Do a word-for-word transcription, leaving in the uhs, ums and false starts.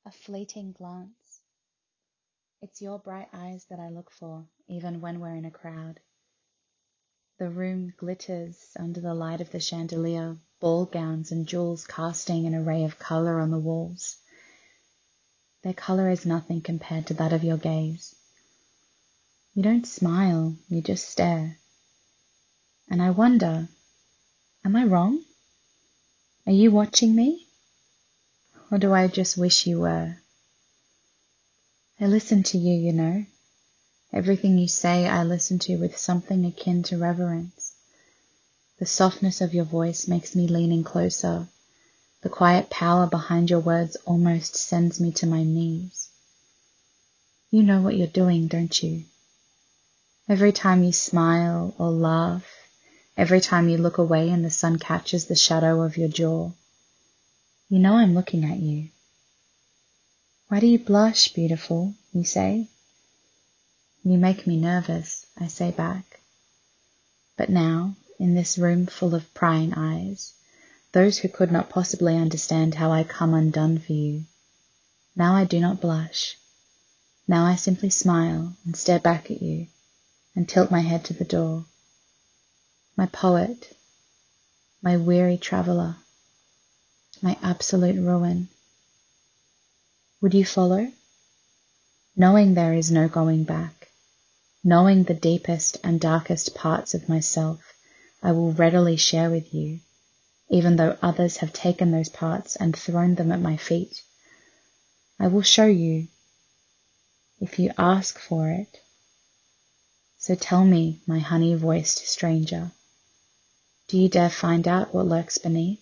A fleeting glance. It's your bright eyes that I look for, even when we're in a crowd. The room glitters under the light of the chandelier, ball gowns and jewels casting an array of colour on the walls. Their colour is nothing compared to that of your gaze. You don't smile, you just stare. And I wonder, am I wrong? Are you watching me? Or do I just wish you were? I listen to you, you know. Everything you say I listen to with something akin to reverence. The softness of your voice makes me lean in closer. The quiet power behind your words almost sends me to my knees. You know what you're doing, don't you? Every time you smile or laugh, every time you look away and the sun catches the shadow of your jaw, you know I'm looking at you. Why do you blush, beautiful, you say? You make me nervous, I say back. But now, in this room full of prying eyes, those who could not possibly understand how I come undone for you, now I do not blush. Now I simply smile and stare back at you and tilt my head to the door. My poet, my weary traveller, my absolute ruin. Would you follow? Knowing there is no going back, knowing the deepest and darkest parts of myself I will readily share with you, even though others have taken those parts and thrown them at my feet. I will show you, if you ask for it. So tell me, my honey-voiced stranger, do you dare find out what lurks beneath?